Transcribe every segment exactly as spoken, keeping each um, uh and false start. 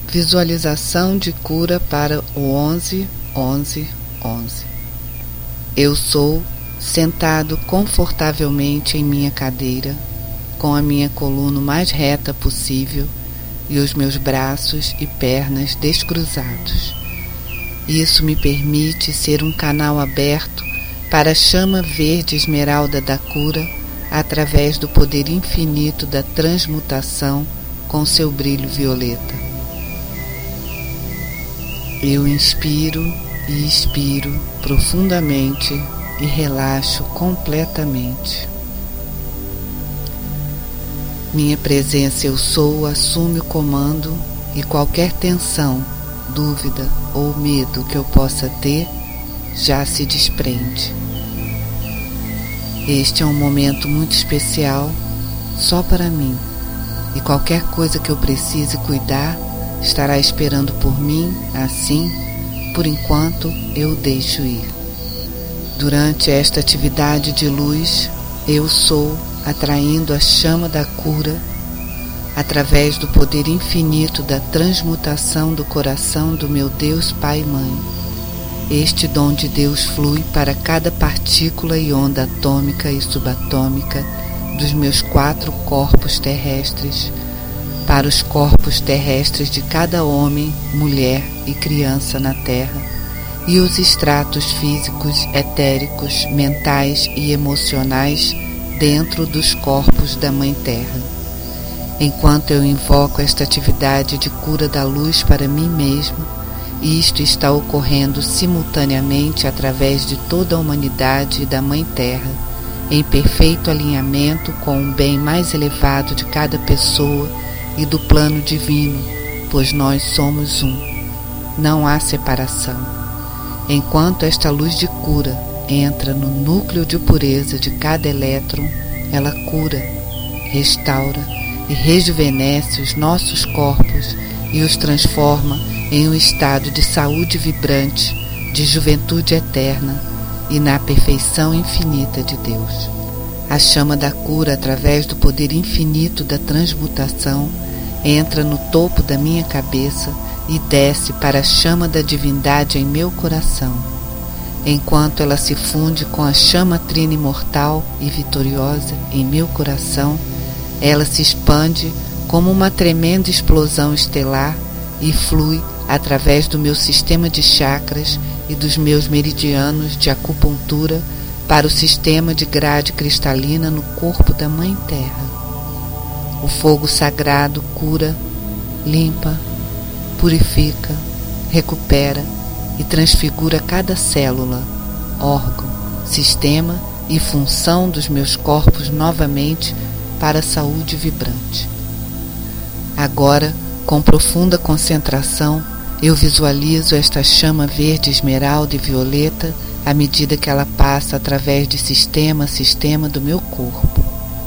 Visualização de cura para o onze, onze, onze. Eu sou sentado confortavelmente em minha cadeira, com a minha coluna o mais reta possível e os meus braços e pernas descruzados. Isso me permite ser um canal aberto para a chama verde esmeralda da cura através do poder infinito da transmutação com seu brilho violeta. Eu inspiro e expiro profundamente e relaxo completamente. Minha presença eu sou assume o comando e qualquer tensão, dúvida ou medo que eu possa ter já se desprende. Este é um momento muito especial só para mim e qualquer coisa que eu precise cuidar estará esperando por mim, assim, por enquanto eu deixo ir. Durante esta atividade de luz, eu sou atraindo a chama da cura através do poder infinito da transmutação do coração do meu Deus Pai e Mãe. Este dom de Deus flui para cada partícula e onda atômica e subatômica dos meus quatro corpos terrestres, para os corpos terrestres de cada homem, mulher e criança na Terra, e os estratos físicos, etéricos, mentais e emocionais dentro dos corpos da Mãe Terra. Enquanto eu invoco esta atividade de cura da luz para mim mesmo, isto está ocorrendo simultaneamente através de toda a humanidade e da Mãe Terra, em perfeito alinhamento com o bem mais elevado de cada pessoa e do plano divino, pois nós somos um. Não há separação. Enquanto esta luz de cura entra no núcleo de pureza de cada elétron, ela cura, restaura e rejuvenesce os nossos corpos e os transforma em um estado de saúde vibrante, de juventude eterna e na perfeição infinita de Deus. A chama da cura, através do poder infinito da transmutação, entra no topo da minha cabeça e desce para a chama da divindade em meu coração. Enquanto ela se funde com a chama trina imortal e vitoriosa em meu coração, ela se expande como uma tremenda explosão estelar e flui através do meu sistema de chakras e dos meus meridianos de acupuntura para o sistema de grade cristalina no corpo da Mãe Terra. O fogo sagrado cura, limpa, purifica, recupera e transfigura cada célula, órgão, sistema e função dos meus corpos novamente para a saúde vibrante. Agora, com profunda concentração, eu visualizo esta chama verde, esmeralda e violeta à medida que ela passa através de sistema a sistema do meu corpo.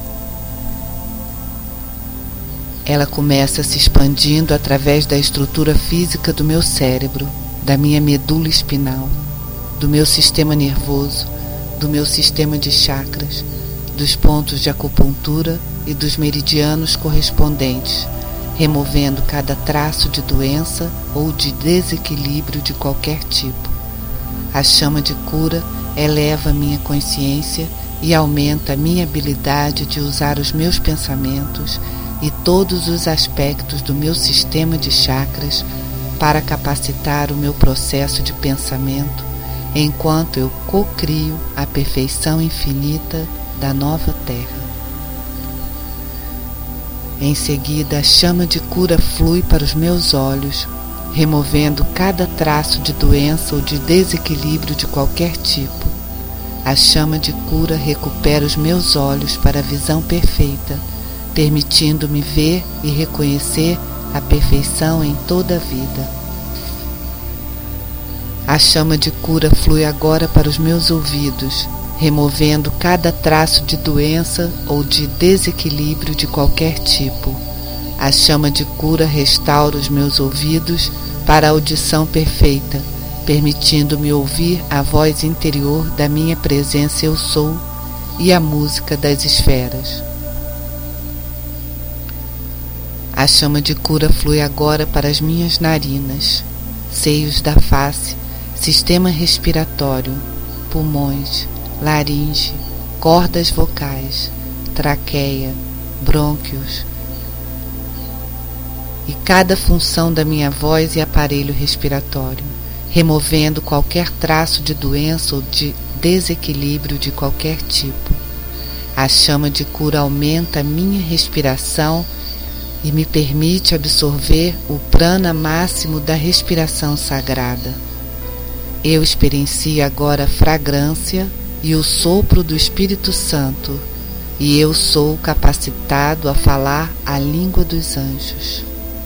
Ela começa se expandindo através da estrutura física do meu cérebro, da minha medula espinal, do meu sistema nervoso, do meu sistema de chakras, dos pontos de acupuntura e dos meridianos correspondentes, removendo cada traço de doença ou de desequilíbrio de qualquer tipo. A chama de cura eleva minha consciência e aumenta a minha habilidade de usar os meus pensamentos e todos os aspectos do meu sistema de chakras para capacitar o meu processo de pensamento, enquanto eu cocrio a perfeição infinita da nova Terra. Em seguida, a chama de cura flui para os meus olhos, removendo cada traço de doença ou de desequilíbrio de qualquer tipo. A chama de cura recupera os meus olhos para a visão perfeita, permitindo-me ver e reconhecer a perfeição em toda a vida. A chama de cura flui agora para os meus ouvidos, removendo cada traço de doença ou de desequilíbrio de qualquer tipo. A chama de cura restaura os meus ouvidos para a audição perfeita, permitindo-me ouvir a voz interior da minha presença Eu Sou e a música das esferas. A chama de cura flui agora para as minhas narinas, seios da face, sistema respiratório, pulmões, laringe, cordas vocais, traqueia, brônquios e cada função da minha voz e aparelho respiratório, removendo qualquer traço de doença ou de desequilíbrio de qualquer tipo. A chama de cura aumenta a minha respiração e me permite absorver o prana máximo da respiração sagrada. Eu experiencio agora a fragrância e o sopro do Espírito Santo, e eu sou capacitado a falar a língua dos anjos.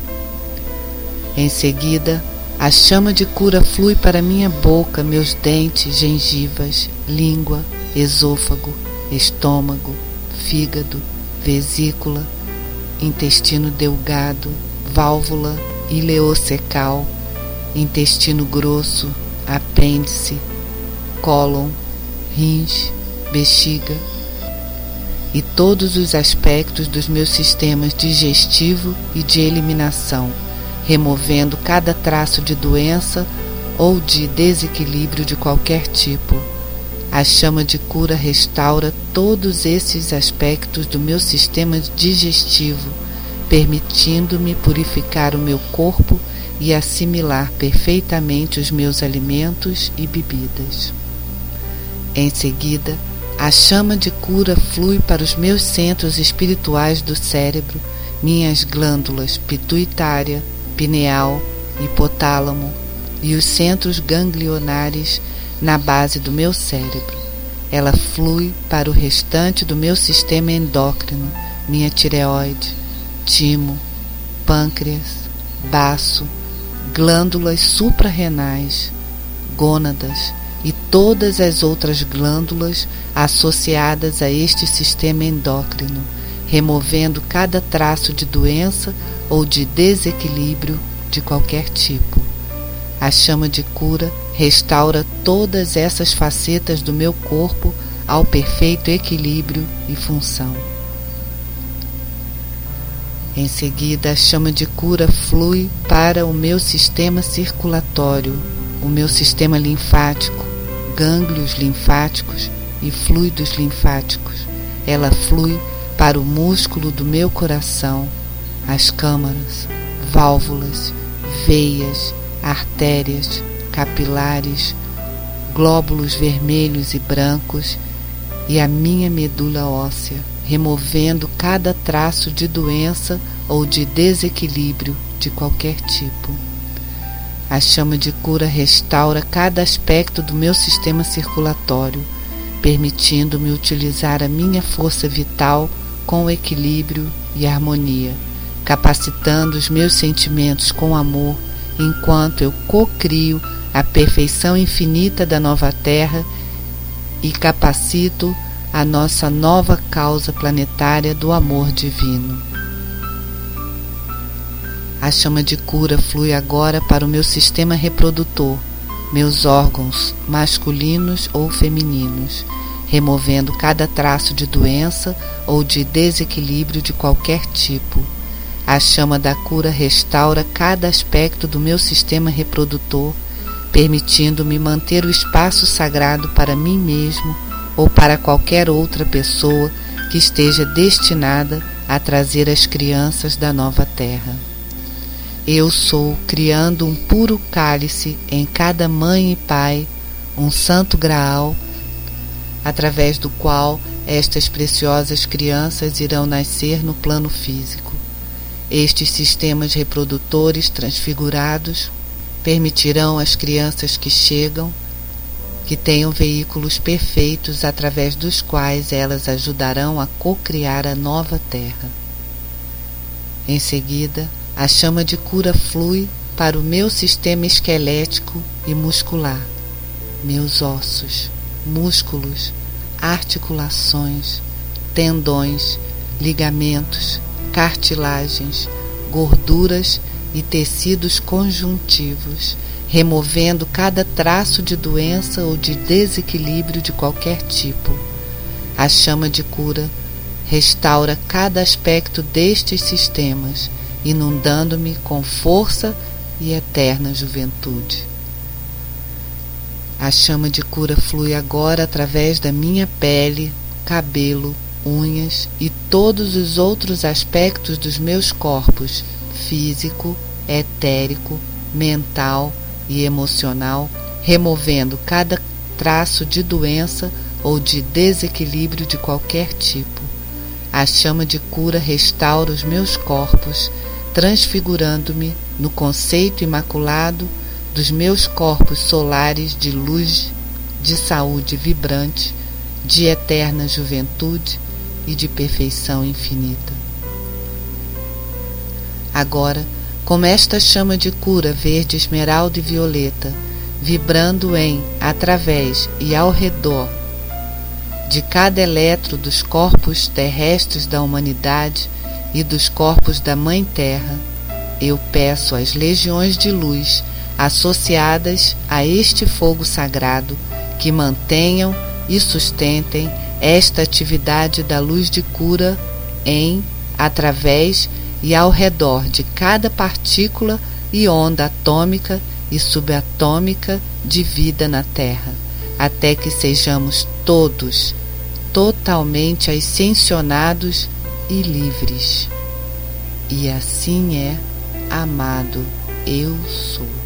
Em seguida, a chama de cura flui para minha boca, meus dentes, gengivas, língua, esôfago, estômago, fígado, vesícula, intestino delgado, válvula ileocecal, intestino grosso, apêndice, cólon, rins, bexiga e todos os aspectos dos meus sistemas digestivo e de eliminação, removendo cada traço de doença ou de desequilíbrio de qualquer tipo. A chama de cura restaura todos esses aspectos do meu sistema digestivo, permitindo-me purificar o meu corpo e assimilar perfeitamente os meus alimentos e bebidas. Em seguida, a chama de cura flui para os meus centros espirituais do cérebro, minhas glândulas pituitária, pineal, hipotálamo e os centros ganglionares na base do meu cérebro. Ela flui para o restante do meu sistema endócrino, minha tireoide, timo, pâncreas, baço, glândulas suprarrenais, gônadas e todas as outras glândulas associadas a este sistema endócrino, removendo cada traço de doença ou de desequilíbrio de qualquer tipo. A chama de cura restaura todas essas facetas do meu corpo ao perfeito equilíbrio e função. Em seguida, a chama de cura flui para o meu sistema circulatório, o meu sistema linfático, gânglios linfáticos e fluidos linfáticos. Ela flui para o músculo do meu coração, as câmaras, válvulas, veias, artérias, capilares, glóbulos vermelhos e brancos e a minha medula óssea, removendo cada traço de doença ou de desequilíbrio de qualquer tipo. A chama de cura restaura cada aspecto do meu sistema circulatório, permitindo-me utilizar a minha força vital com equilíbrio e harmonia, capacitando os meus sentimentos com amor, enquanto eu cocrio a perfeição infinita da nova Terra e capacito a nossa nova causa planetária do amor divino. A chama de cura flui agora para o meu sistema reprodutor, meus órgãos masculinos ou femininos, removendo cada traço de doença ou de desequilíbrio de qualquer tipo. A chama da cura restaura cada aspecto do meu sistema reprodutor, permitindo-me manter o espaço sagrado para mim mesmo ou para qualquer outra pessoa que esteja destinada a trazer as crianças da nova Terra. Eu sou criando um puro cálice em cada mãe e pai, um santo graal, através do qual estas preciosas crianças irão nascer no plano físico. Estes sistemas reprodutores transfigurados permitirão às crianças que chegam que tenham veículos perfeitos através dos quais elas ajudarão a cocriar a nova Terra. Em seguida, a chama de cura flui para o meu sistema esquelético e muscular, meus ossos, músculos, articulações, tendões, ligamentos, cartilagens, gorduras e tecidos conjuntivos, removendo cada traço de doença ou de desequilíbrio de qualquer tipo. A chama de cura restaura cada aspecto destes sistemas, inundando-me com força e eterna juventude. A chama de cura flui agora através da minha pele, cabelo, unhas e todos os outros aspectos dos meus corpos, físico, etérico, mental e emocional, removendo cada traço de doença ou de desequilíbrio de qualquer tipo. A chama de cura restaura os meus corpos, transfigurando-me no conceito imaculado dos meus corpos solares de luz, de saúde vibrante, de eterna juventude e de perfeição infinita. Agora, como esta chama de cura verde, esmeralda e violeta, vibrando em, através e ao redor de cada eletro dos corpos terrestres da humanidade e dos corpos da Mãe Terra, eu peço às legiões de luz associadas a este fogo sagrado que mantenham e sustentem esta atividade da luz de cura em, através e ao redor de cada partícula e onda atômica e subatômica de vida na Terra, até que sejamos todos totalmente ascensionados e livres. E assim é, amado, eu sou.